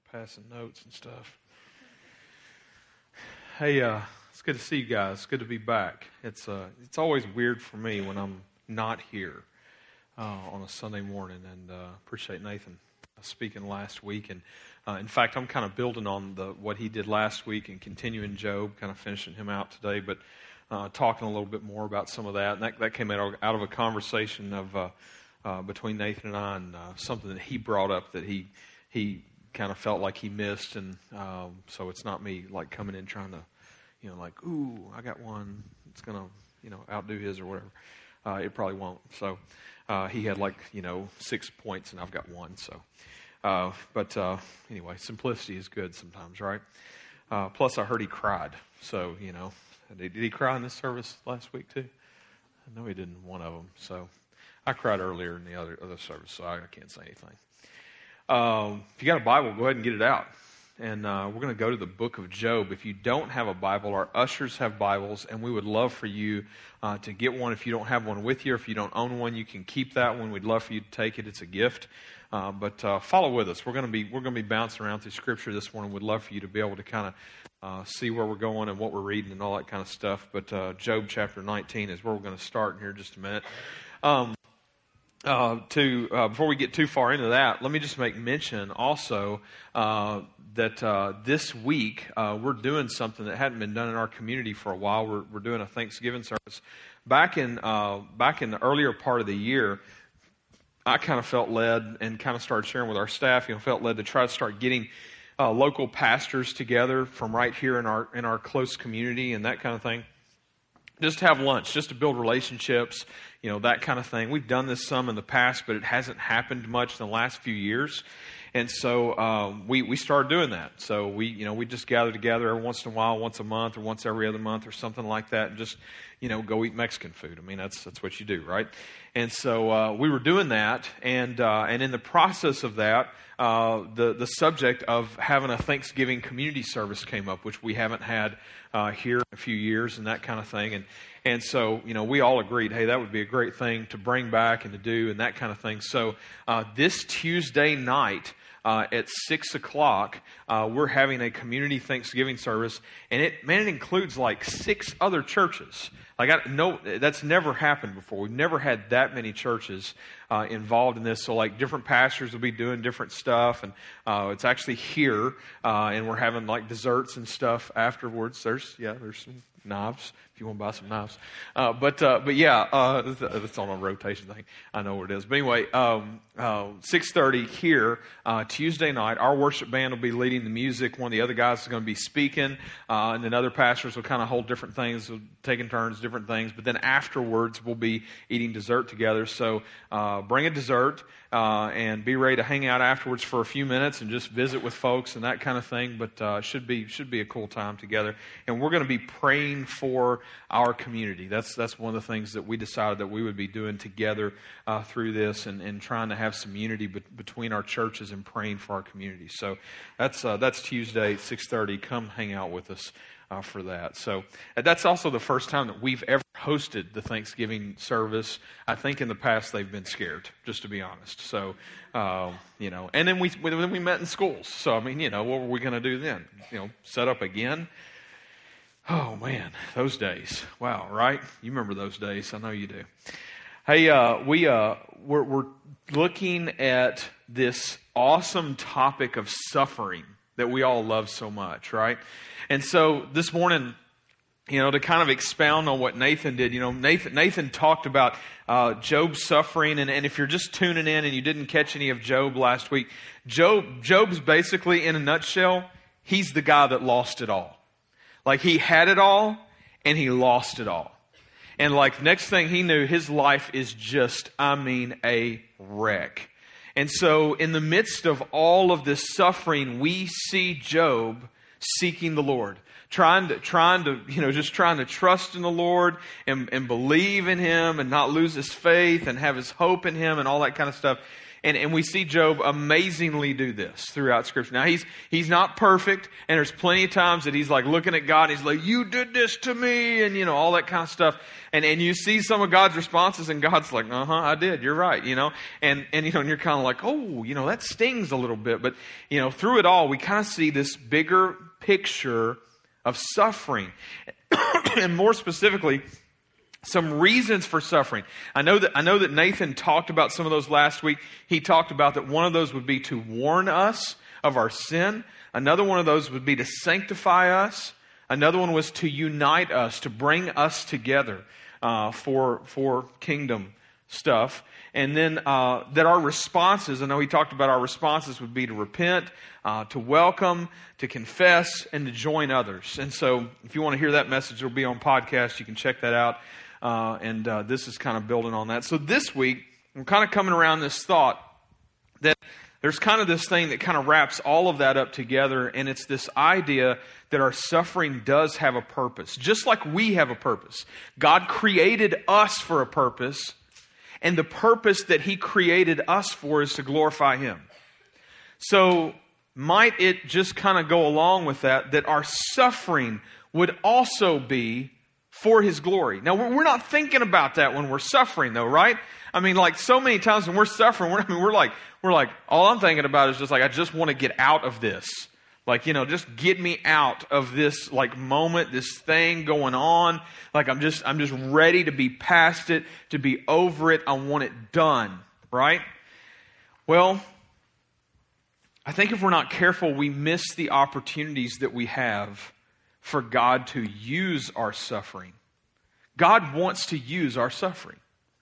passing notes and stuff. Hey, it's good to see you guys. It's good to be back. It's always weird for me when I'm not here on a Sunday morning, and appreciate Nathan speaking last week. And in fact, I'm kind of building on what he did last week and continuing Job, kind of finishing him out today, but talking a little bit more about some of that. And that came out of a conversation of between Nathan and I, and something that he brought up that he kind of felt like he missed, and so it's not me like coming in trying to, like, ooh, I got one. It's gonna, outdo his or whatever. It probably won't. So he had 6 points, and I've got one. So, but anyway, simplicity is good sometimes, right? Plus, I heard he cried. So did he cry in this service last week too? I know he didn't in one of them. So I cried earlier in the other service, so I can't say anything. If you got a Bible, go ahead and get it out. And we're going to go to the book of Job. If you don't have a Bible, our ushers have Bibles, and we would love for you to get one. If you don't have one with you, or if you don't own one, you can keep that one. We'd love for you to take it. It's a gift. But follow with us. We're going to be bouncing around through Scripture this morning. We'd love for you to be able to kind of see where we're going and what we're reading and all that kind of stuff. But Job chapter 19 is where we're going to start in here in just a minute. Before we get too far into that, let me just make mention also that this week we're doing something that hadn't been done in our community for a while. We're doing a Thanksgiving service. Back in the earlier part of the year, I kind of felt led and kind of started sharing with our staff. Felt led to try to start getting local pastors together from right here in our close community and that kind of thing. Just to have lunch, just to build relationships, that kind of thing. We've done this some in the past, but it hasn't happened much in the last few years. And so we started doing that. So we just gather together every once in a while, once a month or once every other month or something like that, and just go eat Mexican food. I mean, that's what you do, right? And so we were doing that, and in the process of that, the subject of having a Thanksgiving community service came up, which we haven't had here in a few years, and that kind of thing. And so we all agreed, hey, that would be a great thing to bring back and to do, and that kind of thing. So this Tuesday night at 6 o'clock, we're having a community Thanksgiving service, and it includes 6 other churches. That's never happened before. We've never had that many churches involved in this. So different pastors will be doing different stuff, and it's actually here, and we're having desserts and stuff afterwards. There's some knives if you want to buy some knives. But yeah, that's on a rotation thing. I know what it is. But anyway, 6:30 here, Tuesday night, our worship band will be leading the music. One of the other guys is going to be speaking, and then other pastors will kind of hold different things, taking turns, different things. But then afterwards, we'll be eating dessert together. So bring a dessert and be ready to hang out afterwards for a few minutes and just visit with folks and that kind of thing. But should be a cool time together. And we're going to be praying for our community. That's one of the things that we decided that we would be doing together through this, and trying to have some unity between our churches and praying for our community. So that's Tuesday, 6:30. Come hang out with us for that. So that's also the first time that we've ever hosted the Thanksgiving service. I think in the past they've been scared, just to be honest. So and then we met in schools. So I mean, what were we going to do then? Set up again? Oh man, those days. Wow, right? You remember those days? I know you do. Hey, we're looking at this awesome topic of suffering that we all love so much, right? And so this morning, to kind of expound on what Nathan did, Nathan talked about Job's suffering, and if you're just tuning in and you didn't catch any of Job last week, Job's basically, in a nutshell, he's the guy that lost it all. He had it all, and he lost it all. And next thing he knew, his life is just, a wreck. And so in the midst of all of this suffering, we see Job seeking the Lord, trying to trust in the Lord and believe in Him and not lose his faith and have his hope in Him and all that kind of stuff. And we see Job amazingly do this throughout Scripture. Now, he's not perfect, and there's plenty of times that he's like looking at God, and he's like, you did this to me, and all that kind of stuff. And you see some of God's responses, and God's like, I did, you're right, And you're kind of like, oh, that stings a little bit. But, through it all, we kind of see this bigger picture of suffering. And more specifically, some reasons for suffering. I know that Nathan talked about some of those last week. He talked about that one of those would be to warn us of our sin. Another one of those would be to sanctify us. Another one was to unite us, to bring us together for kingdom stuff. And then that our responses, I know he talked about our responses would be to repent, to welcome, to confess, and to join others. And so if you want to hear that message, it'll be on podcast. You can check that out. And this is kind of building on that. So this week, I'm kind of coming around this thought that there's kind of this thing that kind of wraps all of that up together. And it's this idea that our suffering does have a purpose, just like we have a purpose. God created us for a purpose. And the purpose that He created us for is to glorify Him. So might it just kind of go along with that our suffering would also be for His glory. Now, we're not thinking about that when we're suffering, though, right? I mean, like so many times when we're suffering, we're like, all I'm thinking about is just like, I just want to get out of this. Like, just get me out of this like moment, this thing going on. Like I'm just ready to be past it, to be over it. I want it done, right? Well, I think if we're not careful, we miss the opportunities that we have for God to use our suffering. God wants to use our suffering.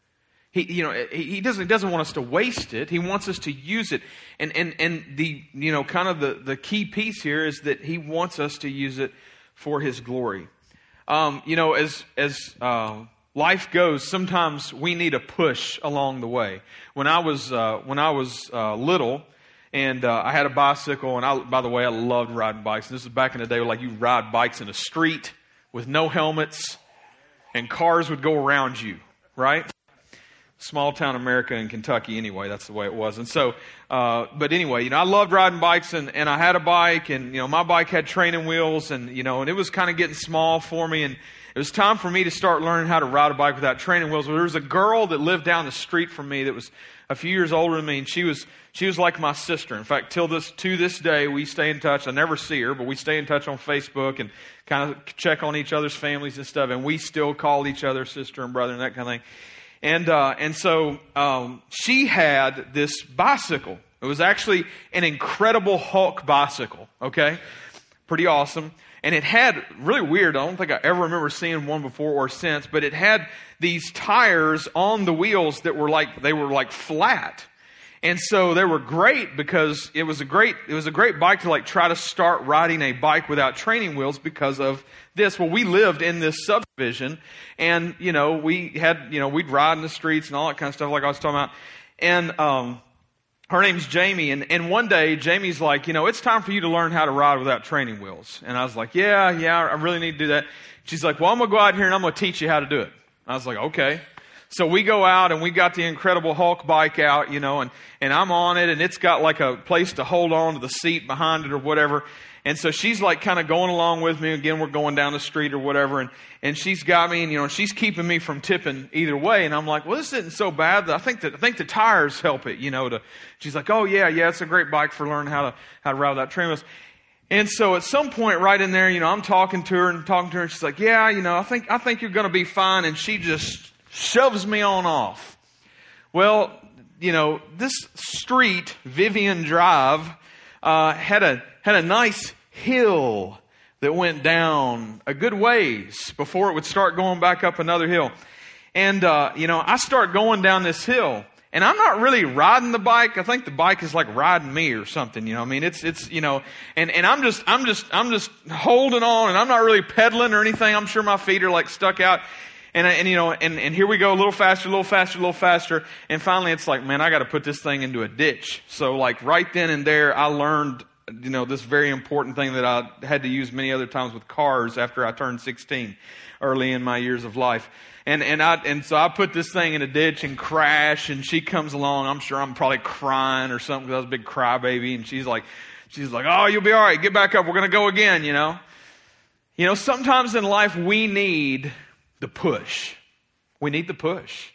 He doesn't want us to waste it. He wants us to use it. And the kind of the key piece here is that He wants us to use it for His glory. As life goes, sometimes we need a push along the way. When I was little, and I had a bicycle, and by the way, I loved riding bikes. This is back in the day where you ride bikes in the street with no helmets, and cars would go around you, right? Small town America in Kentucky anyway, that's the way it was. And so, but anyway, I loved riding bikes, and I had a bike, and my bike had training wheels, and and it was kind of getting small for me, and it was time for me to start learning how to ride a bike without training wheels. Well, there was a girl that lived down the street from me that was a few years older than me, and she was like my sister. In fact, to this day, we stay in touch. I never see her, but we stay in touch on Facebook and kind of check on each other's families and stuff, and we still call each other sister and brother and that kind of thing. And so she had this bicycle. It was actually an Incredible Hulk bicycle, okay? Pretty awesome. And it had, really weird, I don't think I ever remember seeing one before or since, but it had these tires on the wheels that were like flat. And so they were great because it was a great bike to try to start riding a bike without training wheels because of this. Well, we lived in this subdivision, and we had we'd ride in the streets and all that kind of stuff like I was talking about. And her name's Jamie, and one day Jamie's like, it's time for you to learn how to ride without training wheels. And I was like, yeah, I really need to do that. She's like, well, I'm gonna go out here and I'm gonna teach you how to do it. I was like, okay. So we go out and we got the Incredible Hulk bike out, and I'm on it, and it's got like a place to hold on to the seat behind it or whatever. And so she's like kind of going along with me. Again, we're going down the street or whatever, and she's got me, and she's keeping me from tipping either way. And I'm like, well, this isn't so bad. I think the tires help it, she's like, oh yeah, it's a great bike for learning how to ride without training wheels. And so at some point right in there, I'm talking to her, and she's like, yeah, I think you're going to be fine. And she just shoves me on off. Well, this street, Vivian Drive, had a nice hill that went down a good ways before it would start going back up another hill. And, I start going down this hill, and I'm not really riding the bike. I think the bike is like riding me or something, I mean, it's, and I'm just holding on, and I'm not really pedaling or anything. I'm sure my feet are like stuck out. And here we go, a little faster. And finally it's like, man, I got to put this thing into a ditch. So like right then and there, I learned this very important thing that I had to use many other times with cars after I turned 16, early in my years of life. And so I put this thing in a ditch and crash, and she comes along. I'm sure I'm probably crying or something because I was a big crybaby, and she's like, oh, you'll be all right. Get back up. We're going to go again, Sometimes in life we need the push. We need the push.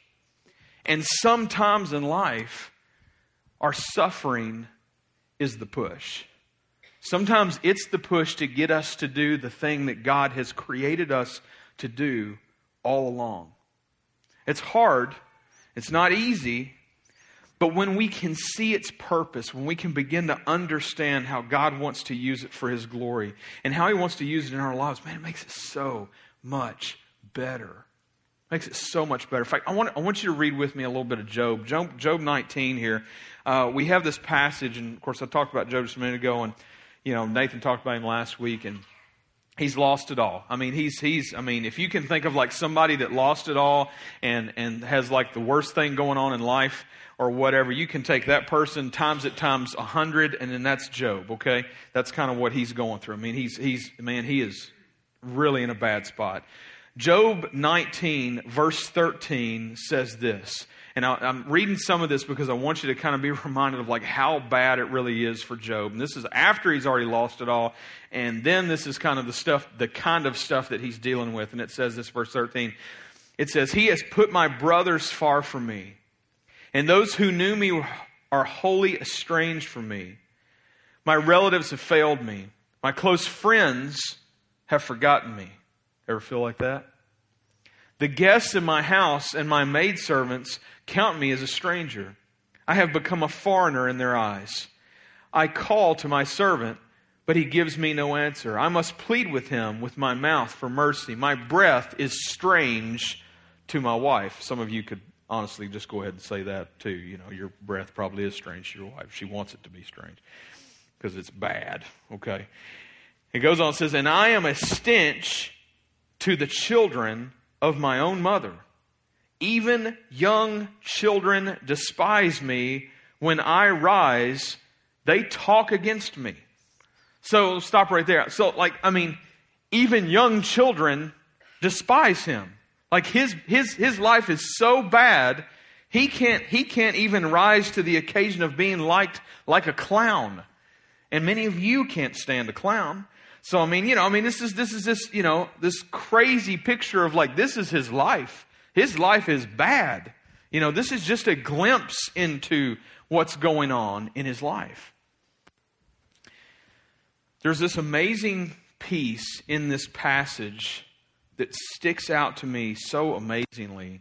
And sometimes in life, our suffering is the push. Sometimes it's the push to get us to do the thing that God has created us to do all along. It's hard. It's not easy. But when we can see its purpose, when we can begin to understand how God wants to use it for His glory and how He wants to use it in our lives, man, it makes it so much better. It makes it so much better. In fact, I want you to read with me a little bit of Job. Job 19 here. We have this passage, and of course I talked about Job just a minute ago, and Nathan talked about him last week, and he's lost it all. I mean, if you can think of like somebody that lost it all and has like the worst thing going on in life or whatever, you can take that person times 100, and then that's Job, okay? That's kind of what he's going through. I mean, he is really in a bad spot. Job 19, verse 13 says this. And I'm reading some of this because I want you to kind of be reminded of like how bad it really is for Job. And this is after he's already lost it all. And then this is kind of the kind of stuff that he's dealing with. And it says this, verse 13. It says, "He has put my brothers far from me, and those who knew me are wholly estranged from me. My relatives have failed me. My close friends have forgotten me." Ever feel like that? "The guests in my house and my maidservants count me as a stranger. I have become a foreigner in their eyes. I call to my servant, but he gives me no answer. I must plead with him with my mouth for mercy. My breath is strange to my wife." Some of you could honestly just go ahead and say that too. Your breath probably is strange to your wife. She wants it to be strange because it's bad. Okay. It goes on and says, "And I am a stench to the children of my own mother. Even young children despise me. When I rise, they talk against me." So stop right there. So even young children despise him. Like his life is so bad, he can't even rise to the occasion of being liked like a clown. And many of you can't stand a clown. So this is this crazy picture of like, this is his life. His life is bad. This is just a glimpse into what's going on in his life. There's this amazing piece in this passage that sticks out to me so amazingly.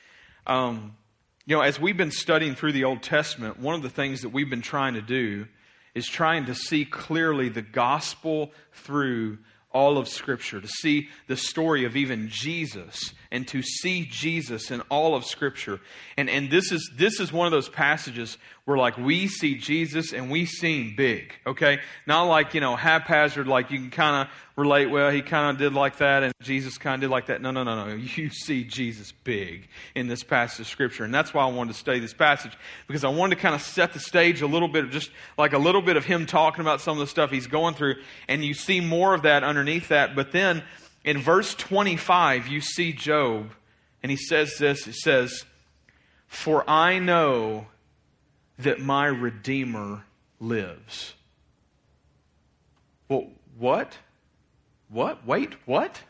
As we've been studying through the Old Testament, one of the things that we've been trying to do is trying to see clearly the gospel through all of Scripture, to see the story of even Jesus, and to see Jesus in all of Scripture. And this is one of those passages where like we see Jesus and we see him big, okay? Not like, haphazard, like you can kind of relate, well, he kind of did like that and Jesus kind of did like that. No. You see Jesus big in this passage of Scripture. And that's why I wanted to study this passage, because I wanted to kind of set the stage a little bit, just like a little bit of him talking about some of the stuff he's going through. And you see more of that underneath that. But then in verse 25, you see Job, and he says this, it says, "For I know that my Redeemer lives." Well, what? Wait, what?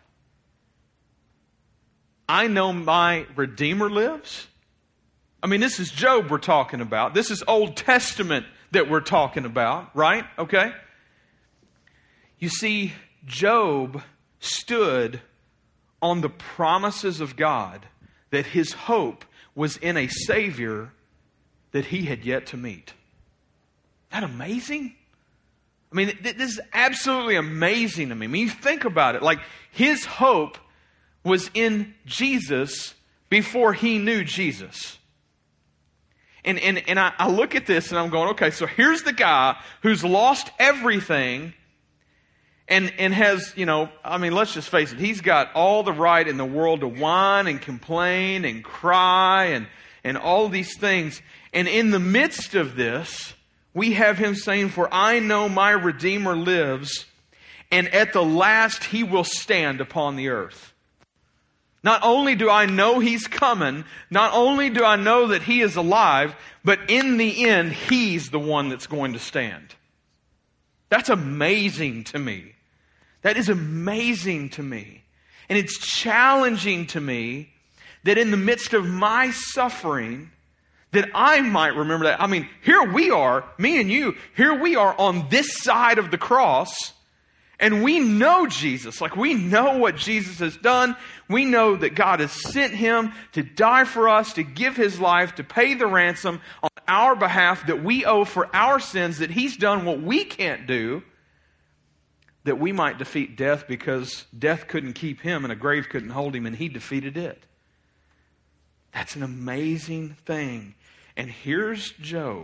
I know my Redeemer lives? This is Job we're talking about. This is Old Testament that we're talking about, right? Okay? You see, Job stood on the promises of God that his hope was in a Savior that he had yet to meet. Isn't that amazing? This is absolutely amazing to me. You think about it. Like, his hope was in Jesus before he knew Jesus. And I look at this and I'm going, okay, so here's the guy who's lost everything and has, let's just face it, he's got all the right in the world to whine and complain and cry and all these things. And in the midst of this, we have him saying, "For I know my Redeemer lives, and at the last he will stand upon the earth." Not only do I know he's coming, not only do I know that he is alive, but in the end, he's the one that's going to stand. That's amazing to me. That is amazing to me. And it's challenging to me that in the midst of my suffering, that I might remember that. I mean, here we are, me and you, here we are on this side of the cross, and we know Jesus. Like, we know what Jesus has done. We know that God has sent him to die for us, to give his life, to pay the ransom on our behalf that we owe for our sins, that he's done what we can't do, that we might defeat death, because death couldn't keep him and a grave couldn't hold him, and he defeated it. That's an amazing thing. And here's Job,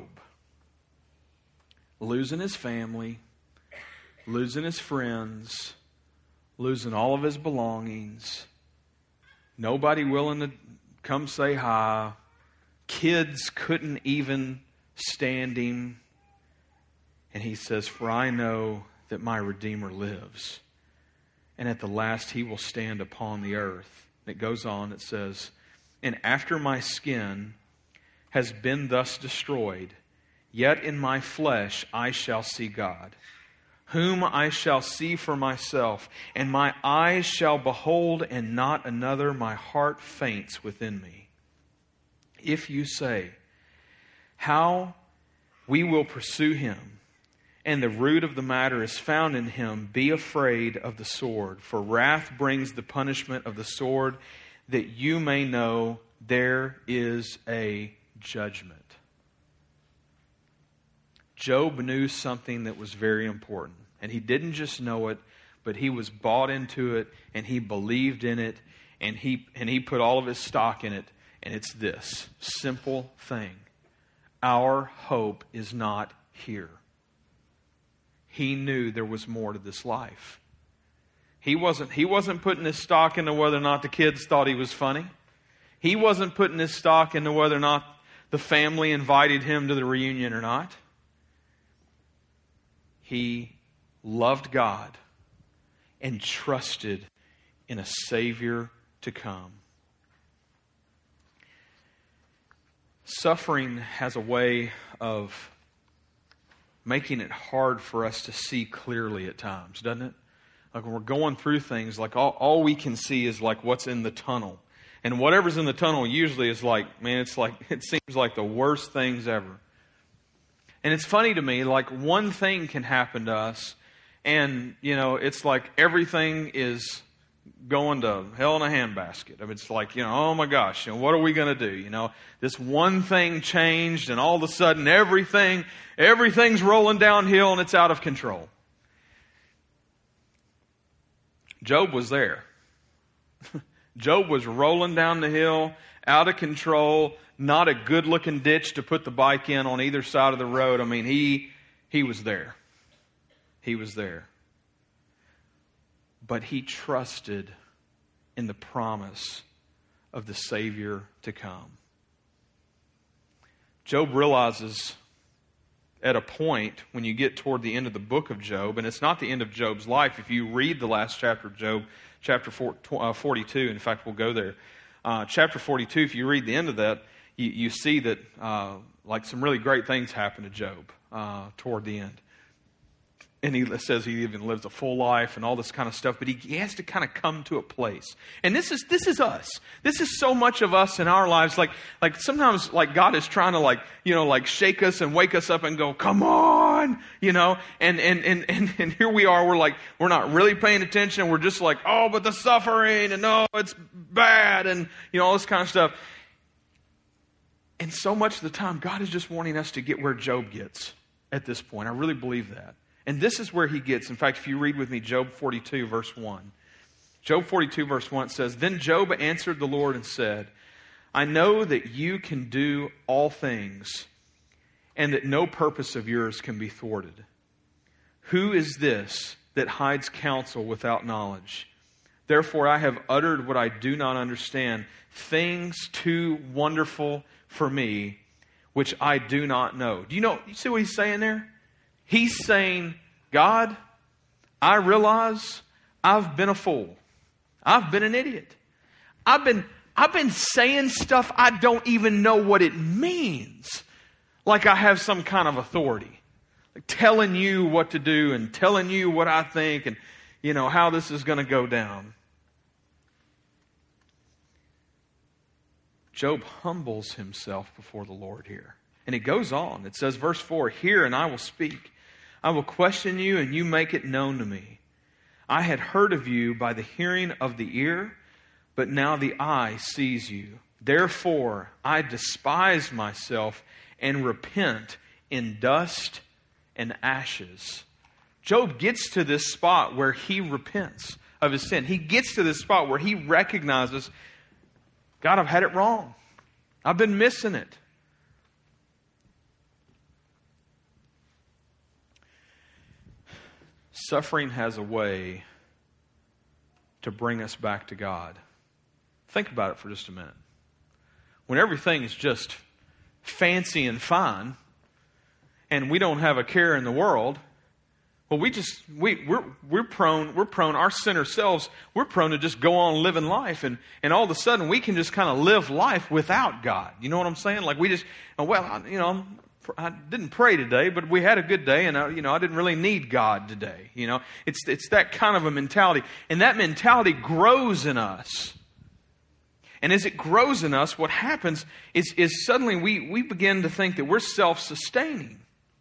losing his family, losing his friends, losing all of his belongings, nobody willing to come say hi, kids couldn't even stand him. And he says, "For I know that my Redeemer lives, and at the last he will stand upon the earth." And it goes on, it says, "And after my skin has been thus destroyed, yet in my flesh I shall see God, whom I shall see for myself, and my eyes shall behold and not another. My heart faints within me. If you say, 'How we will pursue him, and the root of the matter is found in him,' be afraid of the sword, for wrath brings the punishment of the sword, that you may know there is a judgment." Job knew something that was very important. And he didn't just know it, but he was bought into it, and he believed in it, and he put all of his stock in it. And it's this simple thing: our hope is not here. He knew there was more to this life. He wasn't putting his stock into whether or not the kids thought he was funny. He wasn't putting his stock into whether or not the family invited him to the reunion or not. He loved God and trusted in a Savior to come. Suffering has a way of making it hard for us to see clearly at times, doesn't it? Like when we're going through things, like all we can see is like what's in the tunnel. And whatever's in the tunnel usually is like, man, it seems like the worst things ever. And it's funny to me, like one thing can happen to us, and, it's like everything is going to hell in a handbasket. I mean, it's like, oh my gosh, what are we going to do? This one thing changed, and all of a sudden everything's rolling downhill, and it's out of control. Job was there. Job was rolling down the hill, out of control, not a good-looking ditch to put the bike in on either side of the road. I mean, he was there. He was there. But he trusted in the promise of the Savior to come. Job realizes at a point when you get toward the end of the book of Job, and it's not the end of Job's life. If you read the last chapter of Job, chapter 42, in fact, we'll go there. Chapter 42, if you read the end of that, you see that like some really great things happen to Job toward the end. And he says he even lives a full life and all this kind of stuff, but he has to kind of come to a place. And this is us. This is so much of us in our lives. Like sometimes like God is trying to like shake us and wake us up and go, come on, and here we are. We're not really paying attention. We're just like, oh, but the suffering, and no, it's bad, and all this kind of stuff. And so much of the time, God is just wanting us to get where Job gets at this point. I really believe that. And this is where he gets. In fact, if you read with me Job 42, verse 1. Job 42, verse 1 says, "Then Job answered the Lord and said, I know that you can do all things, and that no purpose of yours can be thwarted. Who is this that hides counsel without knowledge? Therefore I have uttered what I do not understand, things too wonderful for me, which I do not know. You see what he's saying there? He's saying, God, I realize I've been a fool. I've been an idiot. I've been saying stuff I don't even know what it means. Like I have some kind of authority. Like telling you what to do and telling you what I think and, how this is going to go down. Job humbles himself before the Lord here. And it goes on. It says, verse 4, Hear and I will speak. I will question you and you make it known to me. I had heard of you by the hearing of the ear, but now the eye sees you. Therefore, I despise myself and repent in dust and ashes. Job gets to this spot where he repents of his sin. He gets to this spot where he recognizes, God, I've had it wrong. I've been missing it. Suffering has a way to bring us back to God. Think about it for just a minute. When everything is just fancy and fine, and we don't have a care in the world, well, we're prone, our sinner selves, we're prone to just go on living life, and all of a sudden we can just kind of live life without God. You know what I'm saying? Like we just, I didn't pray today, but we had a good day, and I didn't really need God today. It's that kind of a mentality, and that mentality grows in us. And as it grows in us, what happens is suddenly we begin to think that we're self-sustaining.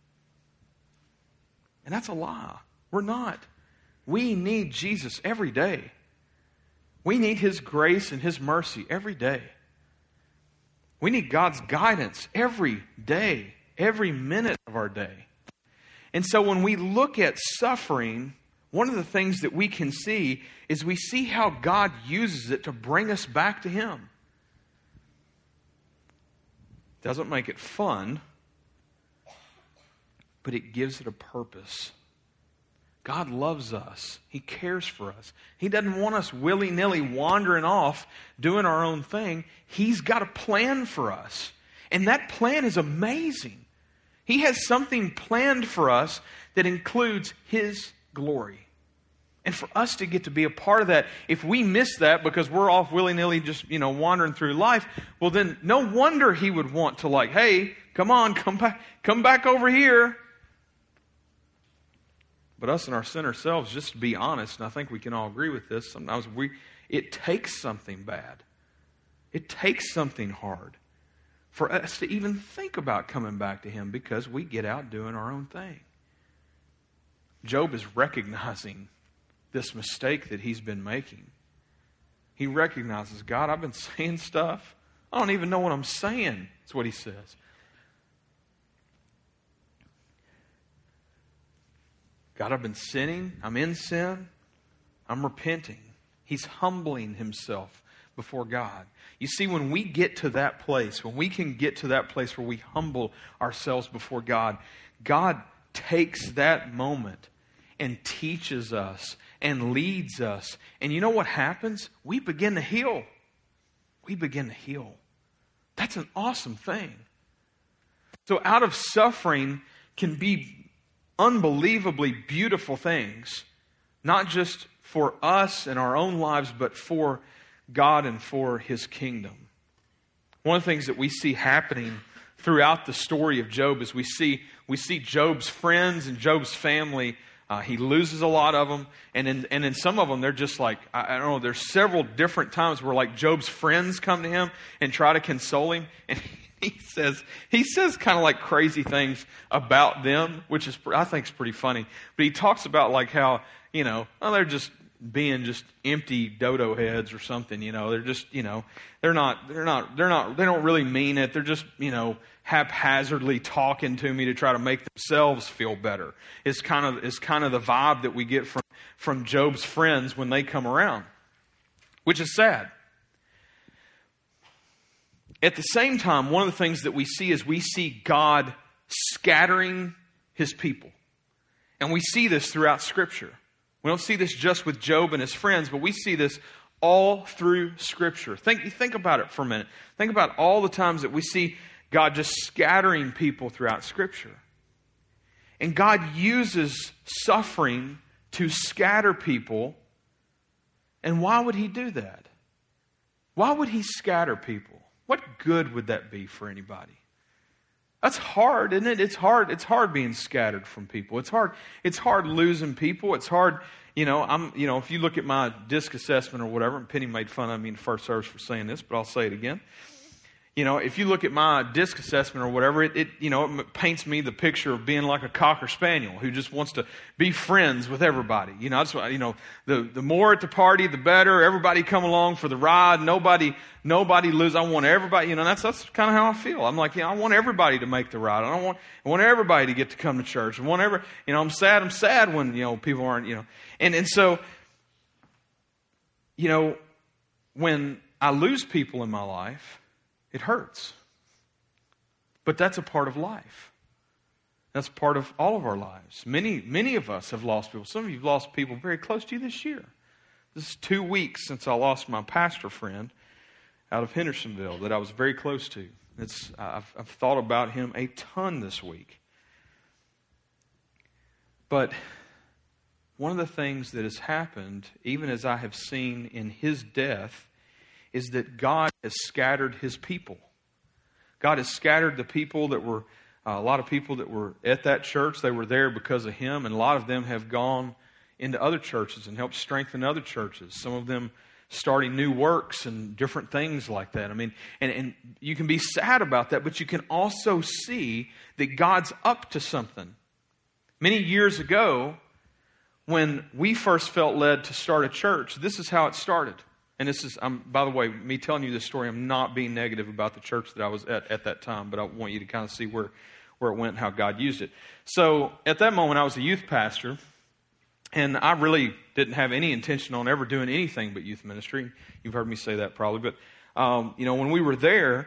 And that's a lie. We're not. We need Jesus every day. We need His grace and His mercy every day. We need God's guidance every day, every minute of our day. And so when we look at suffering, one of the things that we can see is we see how God uses it to bring us back to Him. Doesn't make it fun, but it gives it a purpose. God loves us. He cares for us. He doesn't want us willy-nilly wandering off doing our own thing. He's got a plan for us. And that plan is amazing. He has something planned for us that includes His glory. And for us to get to be a part of that, if we miss that because we're off willy-nilly just, wandering through life, well then no wonder He would want to hey, come on, come back over here. But us and our sinner selves, just to be honest, and I think we can all agree with this, sometimes it takes something bad. It takes something hard for us to even think about coming back to Him because we get out doing our own thing. Job is recognizing this mistake that he's been making. He recognizes, God, I've been saying stuff. I don't even know what I'm saying. That's what he says. God, I've been sinning. I'm in sin. I'm repenting. He's humbling himself before God. You see, when we get to that place, when we can get to that place where we humble ourselves before God, God takes that moment and teaches us and leads us. And you know what happens? We begin to heal. We begin to heal. That's an awesome thing. So out of suffering can be unbelievably beautiful things, not just for us and our own lives, but for God and for His kingdom. One of the things that we see happening throughout the story of Job is we see Job's friends and Job's family. He loses a lot of them, and in some of them they're just like, I don't know. There's several different times where Job's friends come to him and try to console him, and he says kind of like crazy things about them, which is I think is pretty funny. But he talks about how they're just being just empty dodo heads or something. They're just they don't really mean it. They're just haphazardly talking to me to try to make themselves feel better. It's kind of the vibe that we get from Job's friends when they come around, which is sad. At the same time, one of the things that we see is we see God scattering His people. And we see this throughout Scripture. We don't see this just with Job and his friends, but we see this all through Scripture. Think about it for a minute. Think about all the times that we see God just scattering people throughout Scripture. And God uses suffering to scatter people. And why would He do that? Why would He scatter people? What good would that be for anybody? That's hard, isn't it? It's hard being scattered from people. It's hard losing people. It's hard, if you look at my disc assessment or whatever, and Penny made fun of me in the first service for saying this, but I'll say it again. If you look at my disc assessment or whatever, it paints me the picture of being like a Cocker Spaniel who just wants to be friends with everybody. That's why, the more at the party, the better. Everybody come along for the ride. Nobody lose. I want everybody, that's kind of how I feel. I'm like, I want everybody to make the ride. I want everybody to get to come to church. I'm sad when, people aren't, and so, when I lose people in my life, it hurts. But that's a part of life. That's part of all of our lives. Many of us have lost people. Some of you have lost people very close to you this year. This is 2 weeks since I lost my pastor friend out of Hendersonville that I was very close to. I've thought about him a ton this week. But one of the things that has happened, even as I have seen in his death, is that God has scattered His people. God has scattered the people that were, a lot of people that were at that church. They were there because of Him, and a lot of them have gone into other churches and helped strengthen other churches. Some of them starting new works and different things like that. And you can be sad about that, but you can also see that God's up to something. Many years ago, when we first felt led to start a church, this is how it started. And this is, by the way, me telling you this story, I'm not being negative about the church that I was at that time, but I want you to kind of see where it went and how God used it. So at that moment, I was a youth pastor, and I really didn't have any intention on ever doing anything but youth ministry. You've heard me say that probably. But, when we were there,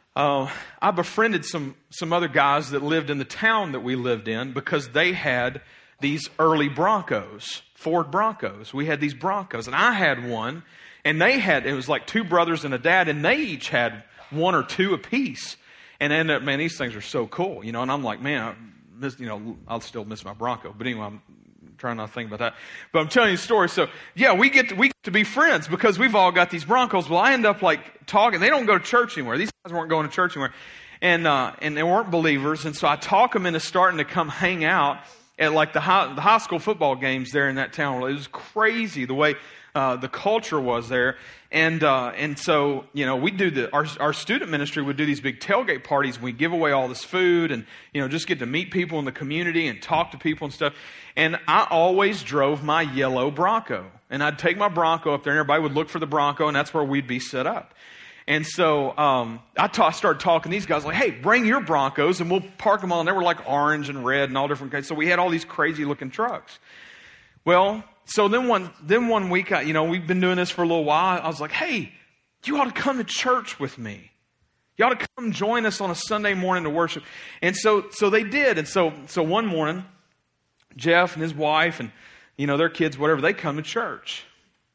I befriended some other guys that lived in the town that we lived in because they had these early Broncos, Ford Broncos. We had these Broncos, and I had one. And it was like 2 brothers and a dad, and they each had 1 or 2 apiece. And I ended up, man, these things are so cool, and I'm like, man, I'll still miss my Bronco. But anyway, I'm trying not to think about that. But I'm telling you a story. So, yeah, we get to be friends because we've all got these Broncos. Well, I end up like talking. They don't go to church anywhere. These guys weren't going to church anywhere. And they weren't believers. And so I talk them into starting to come hang out at like the high school football games there in that town. It was crazy the way the culture was there. And so, we do our student ministry would do these big tailgate parties. We give away all this food and, just get to meet people in the community and talk to people and stuff. And I always drove my yellow Bronco. And I'd take my Bronco up there and everybody would look for the Bronco, and that's where we'd be set up. And so I started talking to these guys like, hey, bring your Broncos and we'll park them on. They were like orange and red and all different kinds. So we had all these crazy looking trucks. Well, so then one week, we've been doing this for a little while. I was like, hey, you ought to come to church with me. You ought to come join us on a Sunday morning to worship. And so they did. And so one morning, Jeff and his wife and, their kids, whatever, they come to church.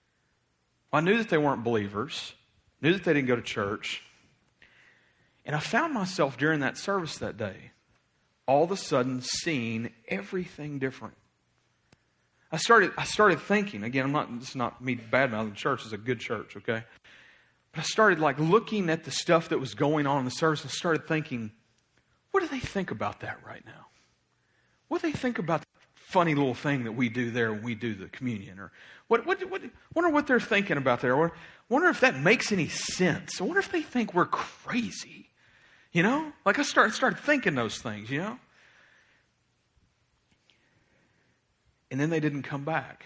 I knew that they weren't believers. Knew that they didn't go to church. And I found myself during that service that day, all of a sudden seeing everything different. I started thinking, again, this is not me bad-mouthing the church, it's a good church, okay? But I started like looking at the stuff that was going on in the service and started thinking, what do they think about that right now? What do they think about the funny little thing that we do there when we do the communion? Or wonder what they're thinking about there. Or wonder if that makes any sense. I wonder if they think we're crazy. Like I started thinking those things, And then they didn't come back.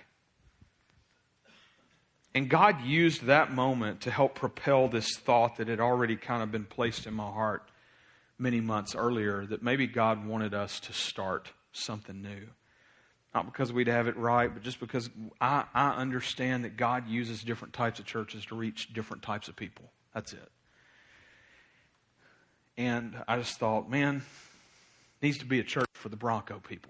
And God used that moment to help propel this thought that had already kind of been placed in my heart many months earlier, that maybe God wanted us to start something new. Not because we'd have it right, but just because I understand that God uses different types of churches to reach different types of people. That's it. And I just thought, man, it needs to be a church for the Bronco people,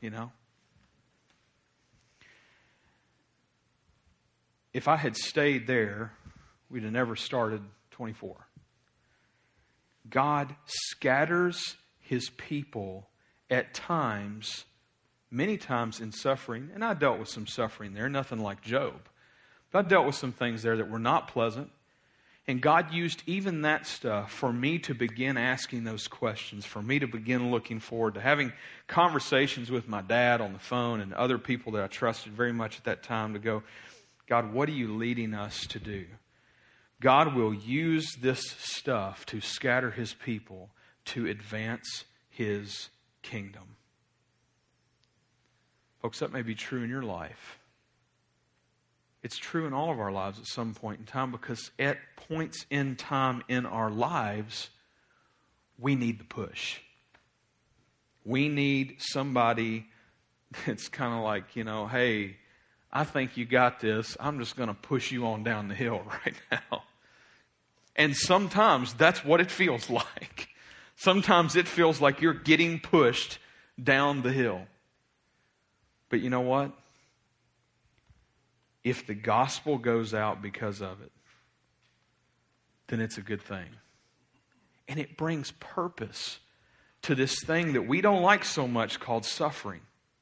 If I had stayed there, we'd have never started 24. God scatters His people at times, many times in suffering. And I dealt with some suffering there, nothing like Job. But I dealt with some things there that were not pleasant. And God used even that stuff for me to begin asking those questions, for me to begin looking forward to having conversations with my dad on the phone and other people that I trusted very much at that time to go, God, what are you leading us to do? God will use this stuff to scatter His people to advance His kingdom. Folks, that may be true in your life. It's true in all of our lives at some point in time, because at points in time in our lives, we need the push. We need somebody that's kind of like, hey, I think you got this. I'm just going to push you on down the hill right now. And sometimes that's what it feels like. Sometimes it feels like you're getting pushed down the hill. But you know what? If the gospel goes out because of it, then it's a good thing. And it brings purpose to this thing that we don't like so much called suffering.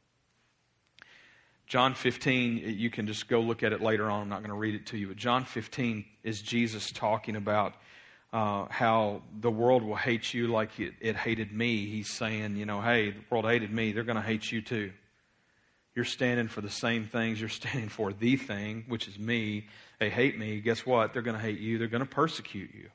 John 15, you can just go look at it later on. I'm not going to read it to you. But John 15 is Jesus talking about how the world will hate you like it hated me. He's saying, hey, the world hated me. They're going to hate you too. You're standing for the same things. You're standing for the thing, which is me. They hate me. Guess what? They're going to hate you. They're going to persecute you.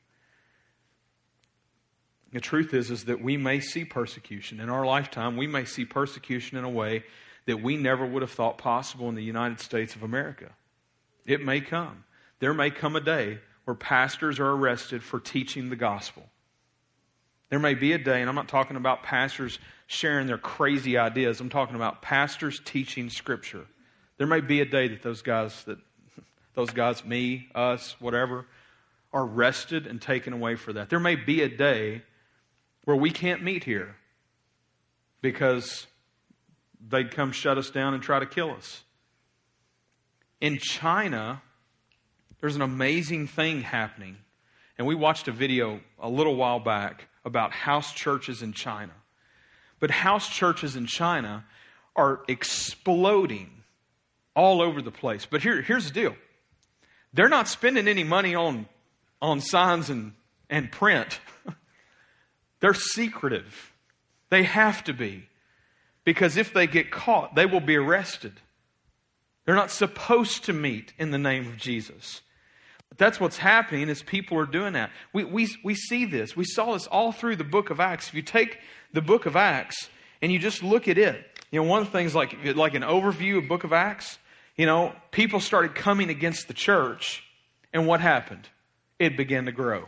The truth is that we may see persecution. In our lifetime, we may see persecution in a way that we never would have thought possible in the United States of America. It may come. There may come a day where pastors are arrested for teaching the gospel. There may be a day, and I'm not talking about pastors sharing their crazy ideas. I'm talking about pastors teaching Scripture. There may be a day that those guys, me, us, whatever, are arrested and taken away for that. There may be a day where we can't meet here because they'd come shut us down and try to kill us. In China, there's an amazing thing happening. And we watched a video a little while back about house churches in China. But house churches in China are exploding all over the place. But here's the deal. They're not spending any money on signs and print. They're secretive. They have to be. Because if they get caught, they will be arrested. They're not supposed to meet in the name of Jesus. But that's what's happening is people are doing that. We see this. We saw this all through the book of Acts. If you take the book of Acts and you just look at it, one of the things like an overview of book of Acts, people started coming against the church, and what happened? It began to grow.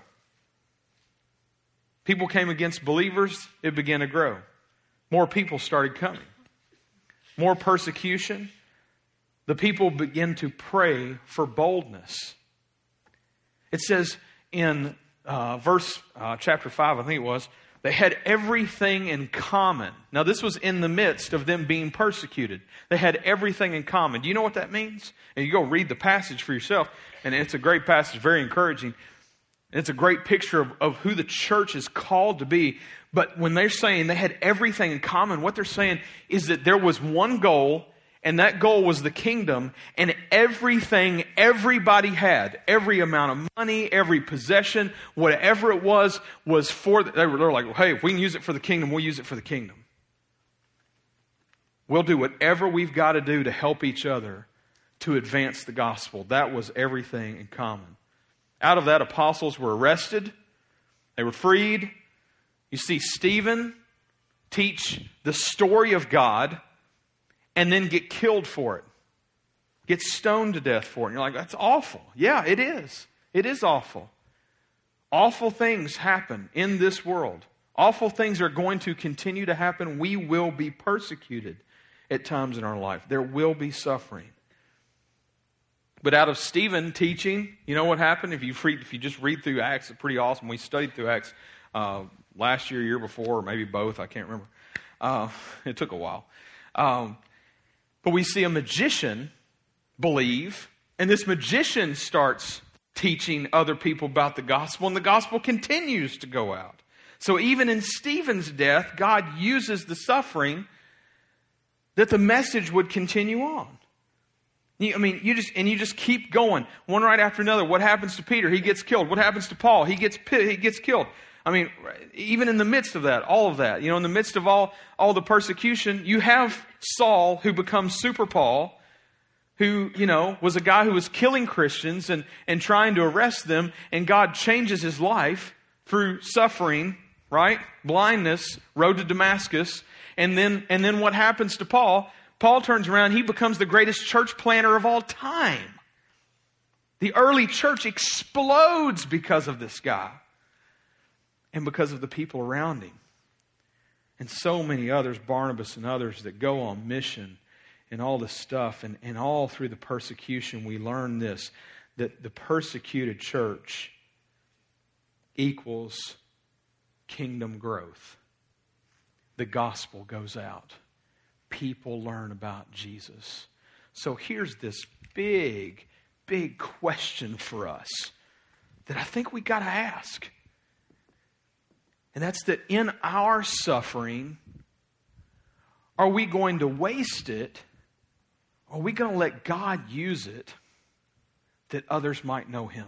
People came against believers, it began to grow. More people started coming. More persecution. The people began to pray for boldness. It says in chapter 5, I think it was, they had everything in common. Now, this was in the midst of them being persecuted. They had everything in common. Do you know what that means? And you go read the passage for yourself, and it's a great passage, very encouraging. It's a great picture of who the church is called to be. But when they're saying they had everything in common, what they're saying is that there was one goal, and that goal was the kingdom, and everything everybody had, every amount of money, every possession, whatever it was for, they're like, well, hey, if we can use it for the kingdom, we'll use it for the kingdom. We'll do whatever we've got to do to help each other to advance the gospel. That was everything in common. Out of that, apostles were arrested. They were freed. You see Stephen teach the story of God and then get killed for it. Get stoned to death for it. And you're like, that's awful. Yeah, it is. It is awful. Awful things happen in this world. Awful things are going to continue to happen. We will be persecuted at times in our life. There will be suffering. But out of Stephen teaching, you know what happened? If you just read through Acts, it's pretty awesome. We studied through Acts last year before, or maybe both. I can't remember. It took a while. But we see a magician believe, and this magician starts teaching other people about the gospel, and the gospel continues to go out. So even in Stephen's death, God uses the suffering that the message would continue on. You just keep going, one right after another. What happens to Peter? He gets killed. What happens to Paul? He gets killed. Even in the midst of that, all of that, in the midst of all the persecution, you have Saul, who becomes Super Paul, who, was a guy who was killing Christians and trying to arrest them, and God changes his life through suffering, right? Blindness, road to Damascus. And then what happens to Paul? Paul turns around, he becomes the greatest church planter of all time. The early church explodes because of this guy and because of the people around him. And so many others, Barnabas and others, that go on mission and all this stuff. And all through the persecution, we learn this, that the persecuted church equals kingdom growth. The gospel goes out. People learn about Jesus. So here's this big, big question for us that I think we got to ask. And that's that in our suffering, are we going to waste it? Or are we going to let God use it that others might know Him?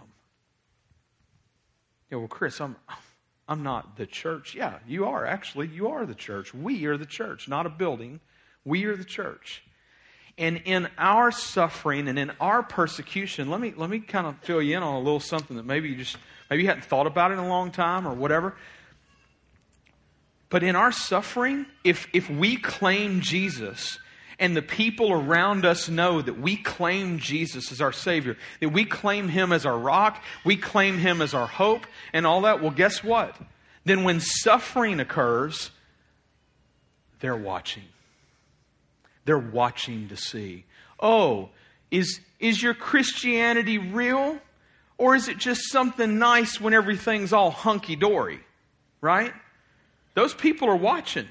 Well, Chris, I'm not the church. Yeah, you are. Actually, you are the church. We are the church, not a building. We are the church. And in our suffering and in our persecution, let me kind of fill you in on a little something that maybe you hadn't thought about in a long time or whatever. But in our suffering, if we claim Jesus and the people around us know that we claim Jesus as our Savior, that we claim Him as our rock, we claim Him as our hope and all that, well, guess what? Then when suffering occurs, they're watching. They're watching to see, oh, is your Christianity real? Or is it just something nice when everything's all hunky-dory? Right? Those people are watching.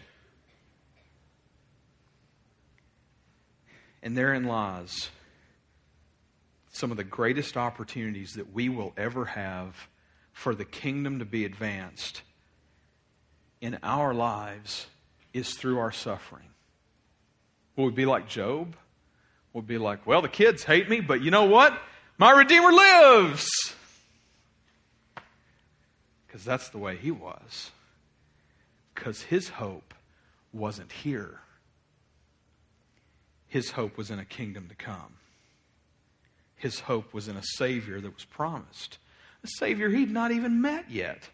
And therein lies some of the greatest opportunities that we will ever have for the kingdom to be advanced in our lives is through our suffering. Will we be like Job? We'll be like, well, the kids hate me, but you know what? My Redeemer lives. Because that's the way he was. Because his hope wasn't here. His hope was in a kingdom to come. His hope was in a Savior that was promised. A Savior he'd not even met yet.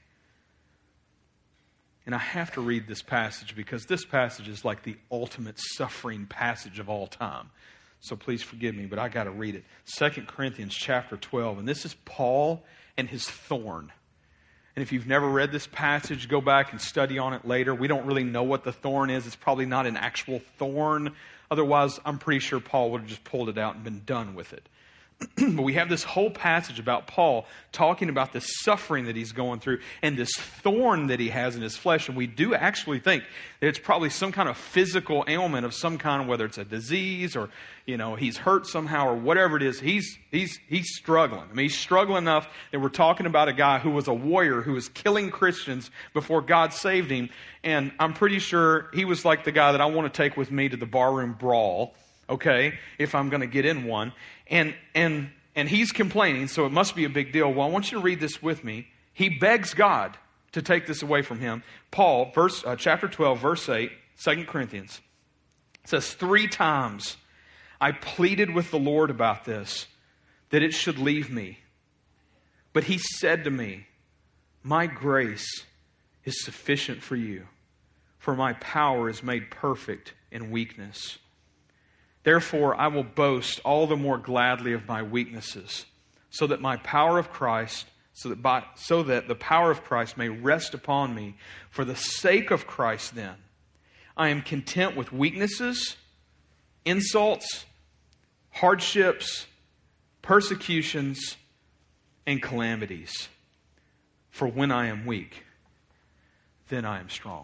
And I have to read this passage because this passage is like the ultimate suffering passage of all time. So please forgive me, but I got to read it. 2 Corinthians chapter 12. And this is Paul and his thorn. And if you've never read this passage, go back and study on it later. We don't really know what the thorn is. It's probably not an actual thorn. Otherwise, I'm pretty sure Paul would have just pulled it out and been done with it. But we have this whole passage about Paul talking about the suffering that he's going through and this thorn that he has in his flesh. And we do actually think that it's probably some kind of physical ailment of some kind, whether it's a disease or, he's hurt somehow or whatever it is. He's struggling. He's struggling enough that we're talking about a guy who was a warrior who was killing Christians before God saved him. And I'm pretty sure he was like the guy that I want to take with me to the barroom brawl. Okay, if I'm going to get in one. And he's complaining, so it must be a big deal. Well, I want you to read this with me. He begs God to take this away from him. Paul, chapter 12, verse 8, 2 Corinthians, says, 3 times I pleaded with the Lord about this, that it should leave me. But he said to me, my grace is sufficient for you, for my power is made perfect in weakness. Therefore, I will boast all the more gladly of my weaknesses, so that the power of Christ may rest upon me. For the sake of Christ, then, I am content with weaknesses, insults, hardships, persecutions, and calamities. For when I am weak, then I am strong.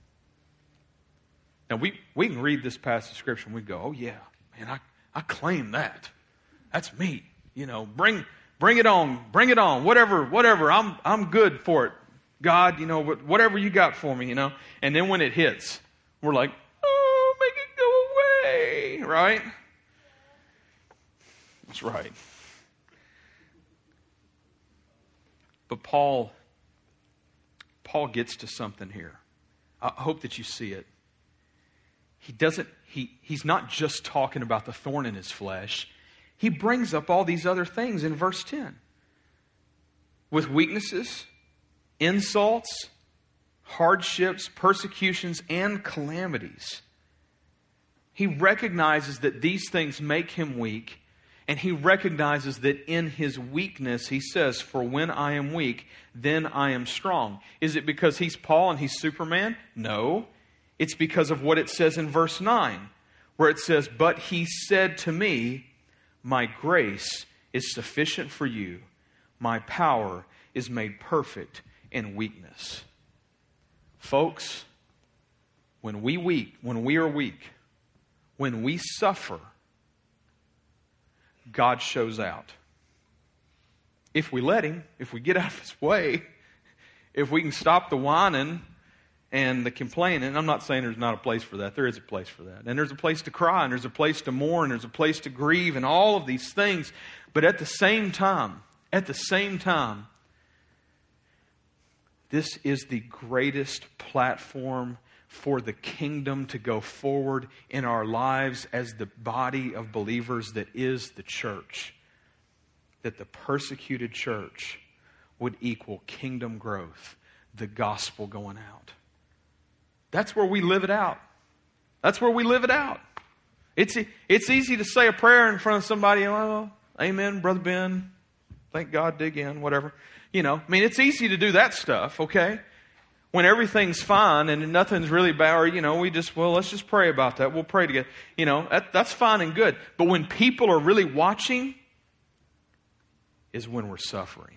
Now, we can read this passage of Scripture and we go, oh yeah, man, I claim that. That's me. Bring it on, whatever, I'm good for it. God, whatever you got for me, And then when it hits, we're like, oh, make it go away, right? That's right. But Paul gets to something here. I hope that you see it. He's not just talking about the thorn in his flesh. He brings up all these other things in verse 10. With weaknesses, insults, hardships, persecutions, and calamities. He recognizes that these things make him weak, and he recognizes that in his weakness, he says, for when I am weak, then I am strong. Is it because he's Paul and he's Superman? No. It's because of what it says in verse 9, where it says, but he said to me, my grace is sufficient for you. My power is made perfect in weakness. Folks, when we are weak, when we suffer, God shows out. If we let Him, if we get out of His way, if we can stop the whining and the complaining. I'm not saying there's not a place for that. There is a place for that. And there's a place to cry, and there's a place to mourn, and there's a place to grieve, and all of these things. But at the same time, this is the greatest platform for the kingdom to go forward in our lives as the body of believers that is the church. That the persecuted church would equal kingdom growth, the gospel going out. That's where we live it out. That's where we live it out. It's easy to say a prayer in front of somebody. Oh, amen, Brother Ben. Thank God, dig in, whatever. It's easy to do that stuff, okay? When everything's fine and nothing's really bad, or, let's just pray about that. We'll pray together. That's fine and good. But when people are really watching is when we're suffering.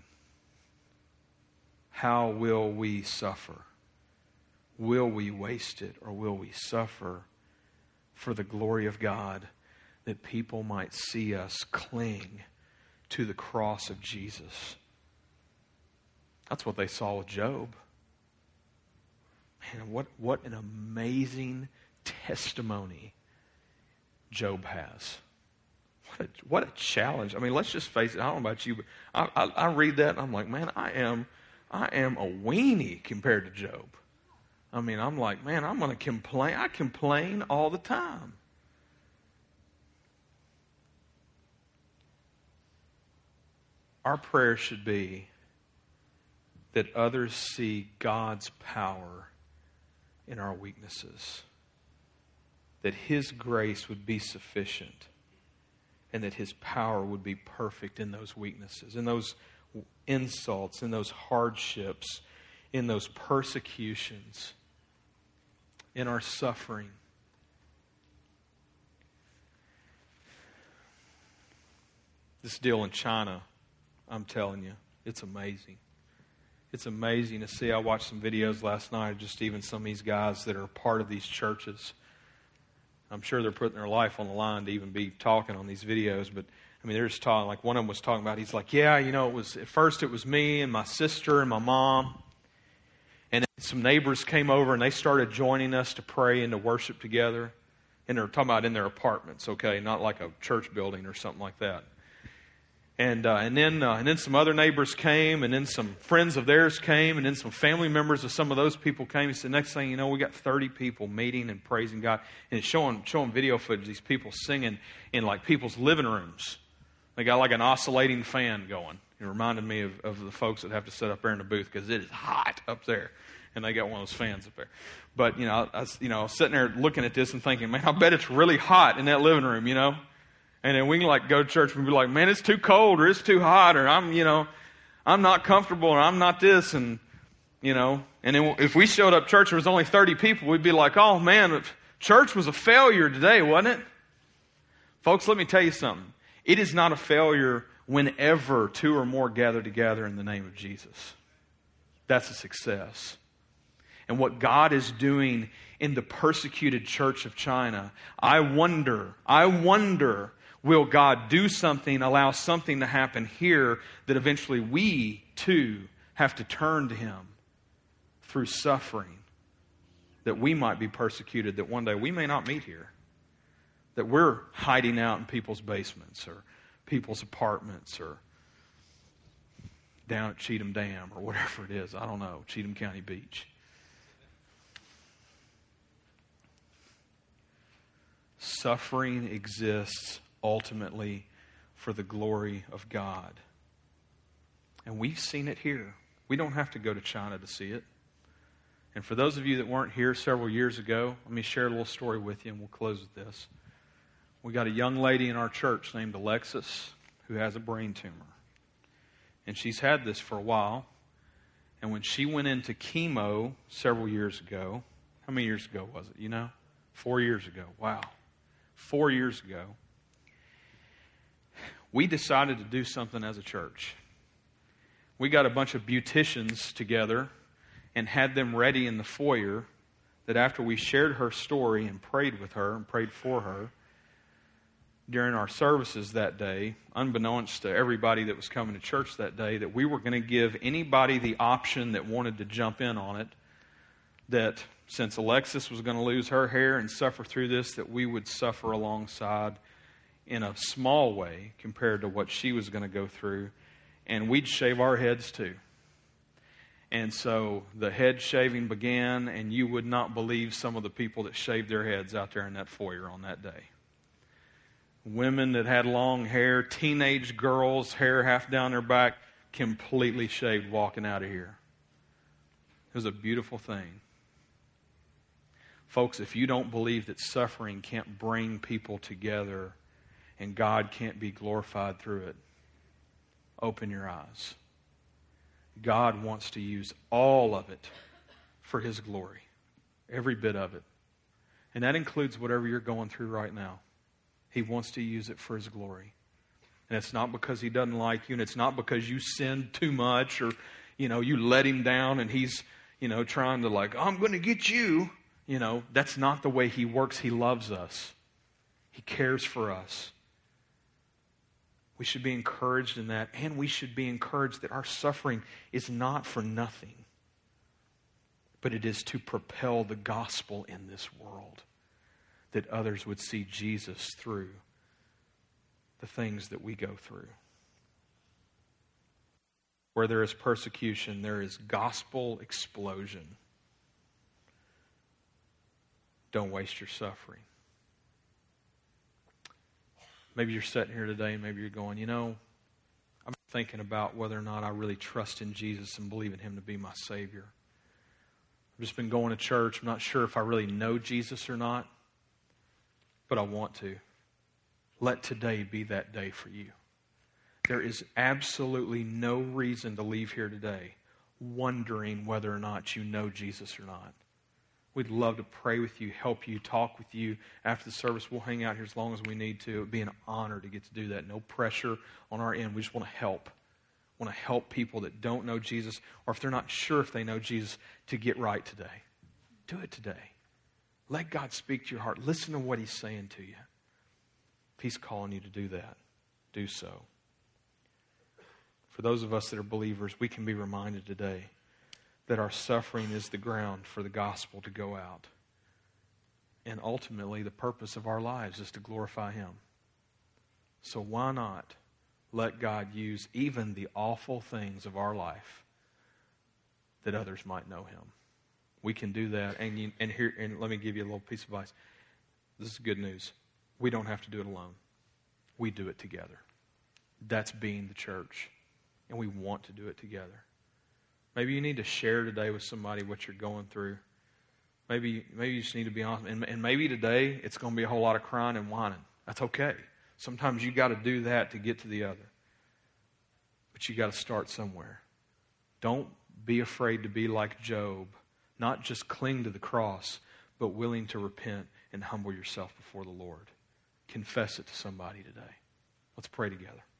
How will we suffer? Will we waste it, or will we suffer for the glory of God, that people might see us cling to the cross of Jesus? That's what they saw with Job. Man, what an amazing testimony Job has. What a challenge. Let's just face it. I don't know about you, but I read that and I'm like, man, I am a weenie compared to Job. I'm like, man, I'm going to complain. I complain all the time. Our prayer should be that others see God's power in our weaknesses. That His grace would be sufficient. And that His power would be perfect in those weaknesses, in those insults, in those hardships, in those persecutions, in our suffering. This deal in China, I'm telling you, it's amazing. It's amazing to see. I watched some videos last night of just even some of these guys that are part of these churches. I'm sure they're putting their life on the line to even be talking on these videos, but they're just talking, like one of them was talking about, he's like, yeah, at first it was me and my sister and my mom. And some neighbors came over and they started joining us to pray and to worship together. And they're talking about in their apartments, okay, not like a church building or something like that. And then some other neighbors came, and then some friends of theirs came, and then some family members of some of those people came. He said, next thing you know, we got 30 people meeting and praising God. And it's showing video footage of these people singing in like people's living rooms. They got like an oscillating fan going. It reminded me of the folks that have to sit up there in the booth because it is hot up there. And they got one of those fans up there. But, I was sitting there looking at this and thinking, man, I bet it's really hot in that living room, And then we can go to church and be like, man, it's too cold or it's too hot or I'm not comfortable or I'm not this. And then if we showed up church and there was only 30 people, we'd be like, oh man, church was a failure today, wasn't it? Folks, let me tell you something. It is not a failure whenever two or more gather together in the name of Jesus. That's a success. And what God is doing in the persecuted church of China, I wonder, will God do something, allow something to happen here that eventually we too have to turn to Him through suffering, that we might be persecuted, that one day we may not meet here, that we're hiding out in people's basements or people's apartments or down at Cheatham Dam or whatever it is. I don't know, Cheatham County Beach. Suffering exists ultimately for the glory of God. And we've seen it here. We don't have to go to China to see it. And for those of you that weren't here several years ago, let me share a little story with you and we'll close with this. We got a young lady in our church named Alexis who has a brain tumor. And she's had this for a while. And when she went into chemo several years ago, how many years ago was it? You know? 4 years ago. Wow. 4 years ago, we decided to do something as a church. We got a bunch of beauticians together and had them ready in the foyer that after we shared her story and prayed with her and prayed for her during our services that day, unbeknownst to everybody that was coming to church that day, that we were going to give anybody the option that wanted to jump in on it, that since Alexis was going to lose her hair and suffer through this, that we would suffer alongside in a small way compared to what she was going to go through, and we'd shave our heads too. And so the head shaving began, and you would not believe some of the people that shaved their heads out there in that foyer on that day. Women that had long hair, teenage girls, hair half down their back, completely shaved walking out of here. It was a beautiful thing. Folks, if you don't believe that suffering can't bring people together and God can't be glorified through it, open your eyes. God wants to use all of it for His glory. Every bit of it. And that includes whatever you're going through right now. He wants to use it for His glory. And it's not because He doesn't like you, and it's not because you sinned too much or, you let Him down and He's, trying to I'm going to get you. That's not the way He works. He loves us. He cares for us. We should be encouraged in that, and we should be encouraged that our suffering is not for nothing, but it is to propel the gospel in this world, that others would see Jesus through the things that we go through. Where there is persecution, there is gospel explosion. Don't waste your suffering. Maybe you're sitting here today and maybe you're going, I'm thinking about whether or not I really trust in Jesus and believe in Him to be my Savior. I've just been going to church. I'm not sure if I really know Jesus or not, but I want to. Let today be that day for you. There is absolutely no reason to leave here today wondering whether or not you know Jesus or not. We'd love to pray with you, help you, talk with you. After the service, we'll hang out here as long as we need to. It would be an honor to get to do that. No pressure on our end. We just want to help. We want to help people that don't know Jesus, or if they're not sure if they know Jesus, to get right today. Do it today. Let God speak to your heart. Listen to what He's saying to you. If He's calling you to do that, do so. For those of us that are believers, we can be reminded today that our suffering is the ground for the gospel to go out. And ultimately, the purpose of our lives is to glorify Him. So why not let God use even the awful things of our life that others might know Him? We can do that. And let me give you a little piece of advice. This is good news. We don't have to do it alone. We do it together. That's being the church. And we want to do it together. Maybe you need to share today with somebody what you're going through. Maybe you just need to be honest. And maybe today it's going to be a whole lot of crying and whining. That's okay. Sometimes you got to do that to get to the other. But you got to start somewhere. Don't be afraid to be like Job. Not just cling to the cross, but willing to repent and humble yourself before the Lord. Confess it to somebody today. Let's pray together.